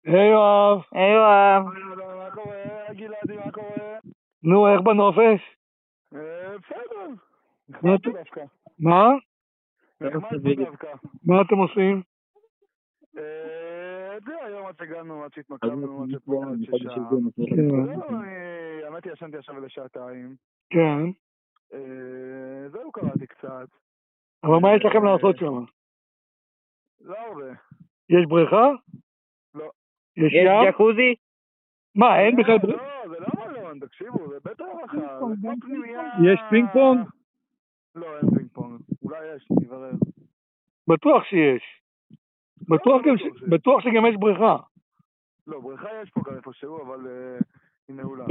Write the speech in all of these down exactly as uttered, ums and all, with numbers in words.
היי יואב. היי יואב. מה קורה? גלעדי, מה קורה? נו, איך בנופש? בסדר. מה נחמד אתם- פה דווקא. מה? נחמד פה דווקא. מה אתם עושים? אה, זה היום עד שהגענו, עד שהתמקמנו, עד שפה, עד ששעה. כן. זהו, אני... האמת היא, ישנתי עכשיו לשעתיים. כן. אה, זהו, קראתי קצת. אבל מה יש לכם לעשות שם? לא הרבה. יש בריכה? לא. יש יש ים? ג'קוזי? מה, אין בכלל לא, בריכה? לא, זה לא מלון, תקשיבו, זה בית הארחה, זה כמו פנימייה... יש פינג פונג? לא, אין פינג פונג. אולי יש, נברר. בטוח שיש. בטוח גם ש- בטוח שגם יש בריכה. לא, בריכה יש פה גם איפשהו, אבל אה, היא נעולה.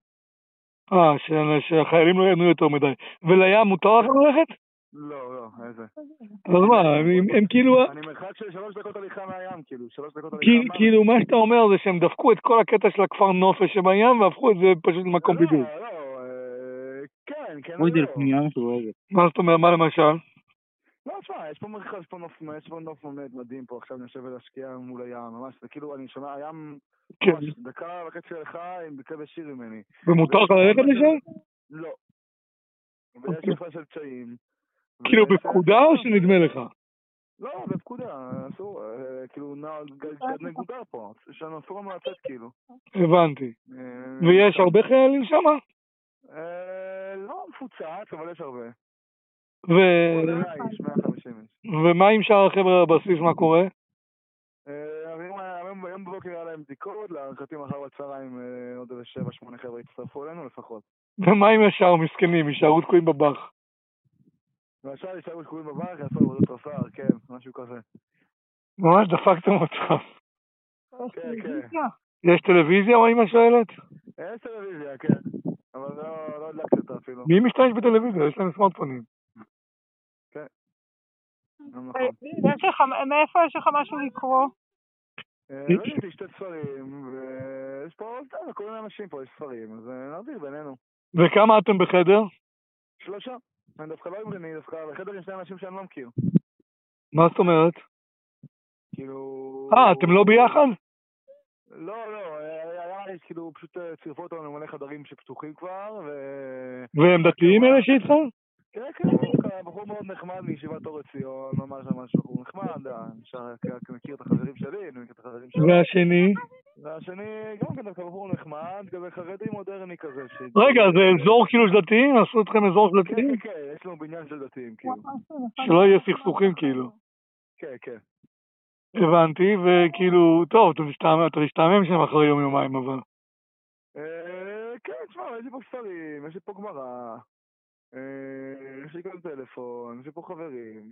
אה, ש- שהחיילים לא ייהנו יותר מדי. ולים מותר לכם ללכת? לא, לא, איזה. אז מה, הם, הם כאילו... אני מרחק של שלוש דקות הליכה מהים, כאילו, שלוש דקות הליכה כי- מהים. כאילו מה שאתה אומר זה שהם דפקו את כל הקטע של הכפר נופש שבים והפכו את זה פשוט למקום בידוד. לא, לא, אה, כן, כן אוי, זה ולא. לפנייה משוערת. מה זאת אומרת, מה למשל? לא, תשמע, יש פה מרחב, יש פה נוף, יש פה נוף באמת מדהים פה, עכשיו אני יושב ולהשקיע מול הים, ממש, זה כאילו, אני שומע, הים, כן. ממש, דקה וחצי הליכה עם בכלב שיר ממני. ומותר לך ללכת לשם? לא. ויש שכבה של צ'אים. כאילו בפקודה או שנדמה לך? לא, בפקודה, אסור, אה, כאילו, נגודר פה, יש לנו אסור לנו לצאת, כאילו. הבנתי. אה, ויש הרבה חיילים שם? אה, לא מפוצץ, אבל יש הרבה. ו... מאה איש, מאה וחמישים איש. ומה עם שאר החבר'ה בבסיס, מה קורה? אה, היום- היום היום בבוקר היה להם בדיקות, להערכתי מחר בצהריים אה, עוד איזה שבע שמונה חבר'ה יצטרפו אלינו לפחות. ומה עם השאר מסכנים, יישארו תקועים בבח? ועכשיו יישארו שקועים בבנק, יעשו עבודות רפאר, כן, משהו כזה. ממש דפקתם אותך. כן, כן. יש טלוויזיה או אמא שואלת? יש טלוויזיה, כן. אבל לא לא הדלקתי אותה אפילו. מי משתמש בטלוויזיה? יש להם סמארטפונים. כן. לא נכון. יש לך, מאיפה יש לך משהו לקרוא? אה, לא יודעת, יש שתי ספרים, ויש פה, סתם, כל מיני אנשים פה, יש ספרים, אז אה, נעביר בינינו. וכמה אתם בחדר? שלושה. אני דווקא לא אמרני, דווקא בחדר עם שני אנשים שאני לא מכיר. מה זאת אומרת? כאילו... אה, אתם לא ביחד? לא, לא, היה, היה, כאילו, פשוט אה, צירפו אותנו למלא חדרים שפתוחים כבר, ו... והם דתיים אלה שאיתך? כן, כן, דווקא בחור מאוד נחמד מישיבת אור עציון, ממש ממש בחור נחמד, אה, אפשר רק מכיר את החברים שלי, אני מכיר את החברים שלו. והשני? והשני, גם כן דווקא בחור נחמד, כזה חרדי מודרני כזה. ש... רגע, זה אזור כאילו של דתיים? עשו אתכם אזור של כן, דתיים? כן, כן, יש לנו בניין של דתיים, כאילו. שלא יהיה סכסוכים כאילו. כן, כן. הבנתי, וכאילו, טוב, אתה משתעמם, אתה משתעמם שם אחרי יום יומיים, אבל... אה, כן, תשמע, יש לי פה ספרים, יש לי פה גמרא, אה, יש לי כאן טלפון, יש לי פה חברים.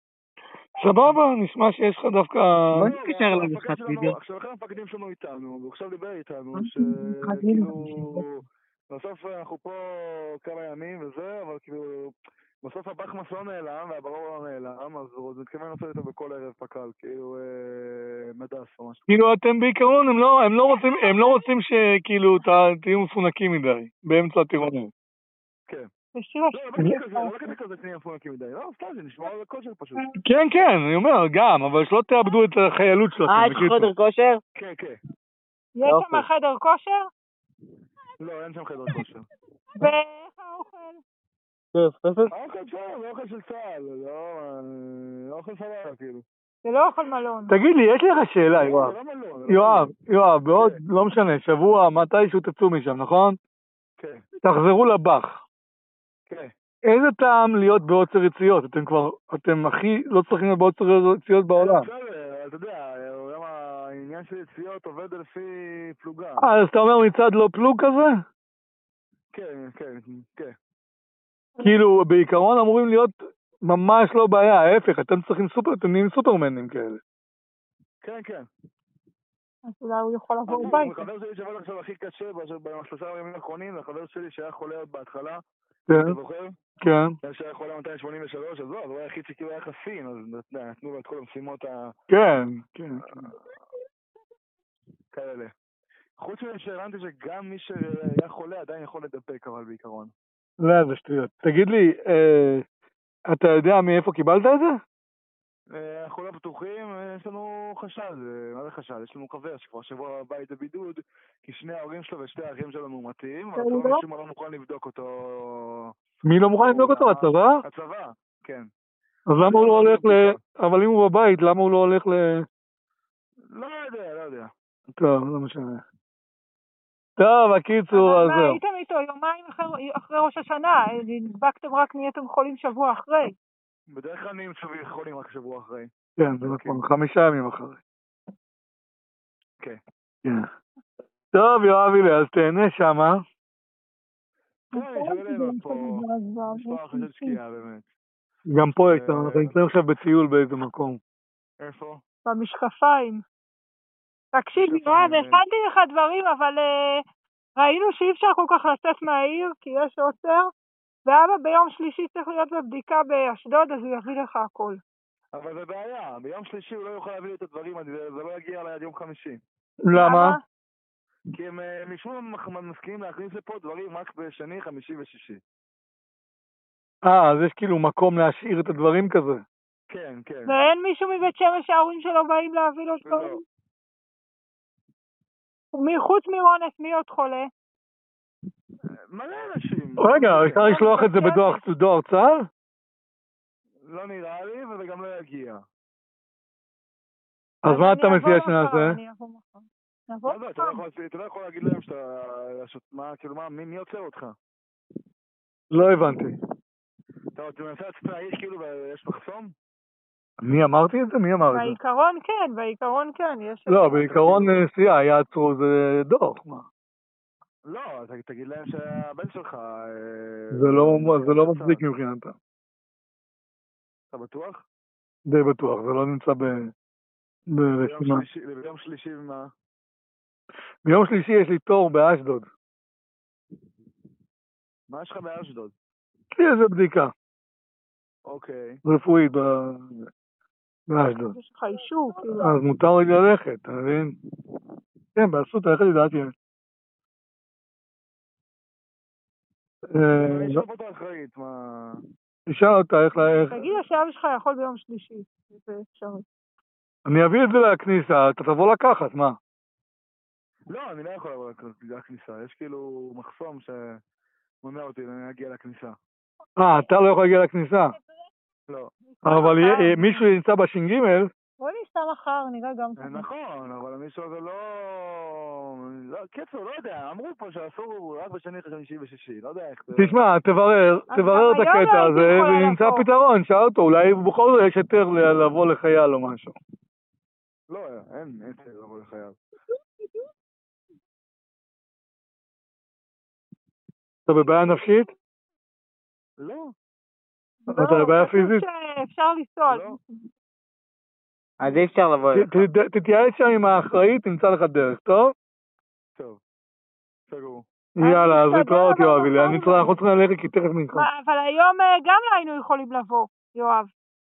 סבבה, נשמע שיש לך דווקא... בוא נתקשר אליי משחק וידאו. עכשיו לכן המפקדים שלנו איתנו, והוא עכשיו דיבר איתנו, שכאילו... בסוף אנחנו פה כמה ימים וזה, אבל כאילו... בסוף הבחמאס לא נעלם והברור לא נעלם, אז הוא מתכוון לעשות איתו בכל ערב פקל, כאילו מדס או משהו. כאילו אתם בעיקרון, הם לא, הם לא רוצים, הם לא רוצים שכאילו ת- תהיו מפונקים מדי, באמצע הטירונים. כן. בשיר לא, השיר. לא כזה, לא כזה כזה תנאים מפונקים מדי, לא, סתם זה נשמע על הכושר פשוט. כן, כן, אני אומר, גם, אבל שלא תאבדו את החיילות שלכם. אה, יש לך בקיצור. חדר כושר? כן, כן. יש שם חדר כושר? לא, אין שם חדר כושר. ואיך האוכל? האוכל שם, זה אוכל של צה"ל, לא אוכל סבבה כאילו. זה לא אוכל מלון. תגיד לי, יש לי לך שאלה, יואב. זה לא מלון, זה לא יואב, מלון. יואב, בעוד, כן. לא משנה, שבוע, מתישהו תצאו משם, נכון? כן, תחזרו לבח. כן. איזה טעם להיות בעוצר יציאות? אתם כבר, אתם הכי לא צריכים להיות בעוצר יציאות בעולם. בסדר, אתה יודע, גם העניין של יציאות עובד לפי פלוגה. אה, אז אתה אומר מצד לא פלוג כזה? כן, כן, כן. כאילו, בעיקרון אמורים להיות ממש לא בעיה, ההפך, אתם צריכים סופר, אתם נהיים סופרמנים כאלה. כן, כן. אז אולי הוא יכול לעבור הוא הביתה. חבר שלי שעבד עכשיו הכי קשה בשלושה ימים האחרונים, זה החבר שלי שהיה חולה עוד בהתחלה. כן, אתה זוכר? כן, שהיה חולה מאתיים שמונים ושלוש, אז לא, אז הוא היה היחיד שכאילו היה חסין, אז נתנו לו את כל המשימות ה... כן, כן. כאלה. חוץ מזה שהבנתי שגם מי שהיה חולה עדיין יכול לדבק, אבל בעיקרון. לא, זה שטויות. תגיד לי, אה, אתה יודע מאיפה קיבלת את זה? אה, אנחנו לא בטוחים, אה, יש לנו חשד, אה, מה זה חשד? יש לנו חבר שכבר שבוע בבית בבידוד, כי שני ההורים שלו ושתי האחים שלו מאומתים, אבל לא? הצבא משום מה לא מוכן לבדוק אותו. מי לא מוכן לבדוק אותו? הצבא? הצבא, כן. אז למה הוא לא הולך ל... אבל אם הוא בבית, למה הוא לא הולך ל... לא יודע, לא יודע. טוב, לא משנה. טוב, הקיצור, אז אבל מה, זהו. הייתם איתו יומיים אחרי- אחרי ראש השנה, נדבקתם רק נהייתם חולים שבוע אחרי. בדרך כלל נהיים צווי חולים רק שבוע אחרי. כן, זה נכון, חמישה ימים אחרי. כן. כן. טוב, יואבי, אז תהנה שמה. כן, יש אלינו פה מספר אחרי של שקיעה באמת. גם פה יש, אנחנו נמצאים עכשיו בטיול באיזה מקום. איפה? במשקפיים. תקשיב, יואב, הכנתי לך דברים, אבל uh, ראינו שאי אפשר כל כך לצאת מהעיר, כי יש עוצר, ואבא ביום שלישי צריך להיות בבדיקה באשדוד, אז הוא יביא לך הכל. אבל זה בעיה, ביום שלישי הוא לא יוכל להביא לי את הדברים, זה לא יגיע אליי עד יום חמישי. למה? כי הם משום מה מסכימים להכניס לפה דברים רק בשני, חמישי ושישי. אה, אז יש כאילו מקום להשאיר את הדברים כזה. כן, כן. ואין מישהו מבית שמש שההורים שלו באים להביא לו דברים? מחוץ מרונס, מי עוד חולה? מלא אנשים. רגע, אפשר לשלוח את זה בדואר צה"ל? לא נראה לי, וזה גם לא יגיע. אז מה אתה מציע שנעשה? אני אבוא מחר. נבוא לא, מחר. אתה לא יכול להגיד להם שאתה... כאילו מה, מי עוצר אותך? לא הבנתי. אתה מנסה לצאת מהעיר כאילו ויש מחסום? מי אמרתי את זה? מי אמר את זה? בעיקרון כן, בעיקרון כן. לא, בעיקרון נסיעה, יעצרו, זה דוח, מה? לא, תגיד להם שהבן שלך... זה לא מצדיק מבחינתם. אתה בטוח? די בטוח, זה לא נמצא ברשימה. ביום שלישי מה? ביום שלישי יש לי תור באשדוד. מה יש לך באשדוד? יש לי איזה בדיקה. אוקיי. רפואית באשדוד. יש לך אישור, כאילו. אז מותר לי ללכת, אתה מבין? כן, באסותא, איך לדעתי יש. אני אשאל אותה אחראית, מה... תשאל אותה איך ל... תגיד לה שאבא שלך יכול ביום שלישי. זה אפשרי. אני אביא את זה לכניסה, אתה תבוא לקחת, מה? לא, אני לא יכול לבוא לכניסה, יש כאילו מחסום שמונע אותי להגיע לכניסה. אה, אתה לא יכול להגיע לכניסה? לא. אבל מישהו נמצא בש"ג? בוא ניסע מחר, נראה גם... נכון, אבל מישהו הזה לא... קצר, לא יודע, אמרו פה שאסור רק בשני, חמישי ושישי, לא יודע איך... תשמע, תברר, תברר את הקטע הזה ונמצא פתרון, שאל אותו, אולי בכל זאת יש יותר לבוא לחייל או משהו. לא, אין, אין יותר לבוא לחייל. אתה בבעיה נפשית? לא. אתה בבעיה פיזית? אפשר לנסוע. אז אי אפשר לבוא אליך. תתייעץ שם עם האחראית, תמצא לך דרך, טוב? טוב, סגור. יאללה, אז להתראות יואבי, אנחנו צריכים ללכת כי תכף נלחם. אבל היום גם לא היינו יכולים לבוא, יואב.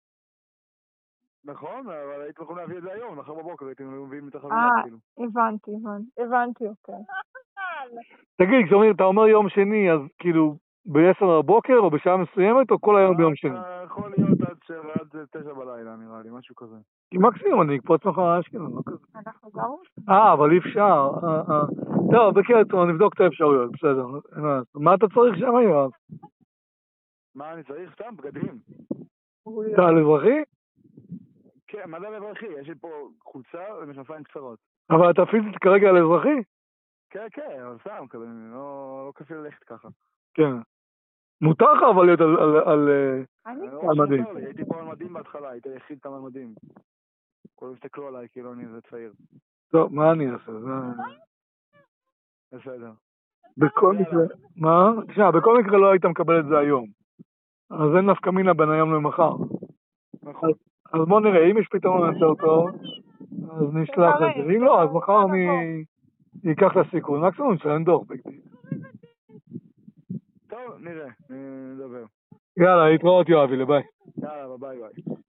נכון, אבל הייתם יכולים להביא את זה היום, מחר בבוקר הייתם מביאים את החבילה כאילו. אה, הבנתי, הבנתי, אוקיי. תגיד, כשאומרים, אתה אומר יום שני, אז כאילו ב-עשר בבוקר או בשעה מסוימת או כל היום ביום שני? יכול להיות עד תשע בלילה נראה לי, משהו כזה. כי מקסימום אני אקפוץ מחר אשקלון, לא כזה. אנחנו גם... אה, אבל אי אפשר. טוב, בקיצור, נבדוק את האפשרויות, בסדר. מה אתה צריך שם יואב? מה אני צריך? סתם בגדים. אתה על אזרחי? כן, מה זה על אזרחי? יש לי פה חולצה ומשקפיים קצרות. אבל אתה פיזית כרגע על אזרחי? כן, כן, אבל סתם, לא כיף ללכת ככה. כן. מותר לך אבל להיות על מדים. הייתי פה על מדים בהתחלה, הייתי היחיד כאן על מדים. כולם הסתכלו עליי כאילו אני איזה צעיר. טוב, מה אני אעשה? בסדר. בכל מקרה, מה? תשמע, בכל מקרה לא היית מקבל את זה היום. אז אין נפקא מינה בין היום למחר. נכון. אז בוא נראה, אם יש פתרון יותר טוב, אז נשלח את זה. אם לא, אז מחר אני אקח את הסיכון. מקסימום נשלם דוח. טוב, נראה, נדבר. יאללה, להתראות יואבי, ביי. יאללה, ביי ביי.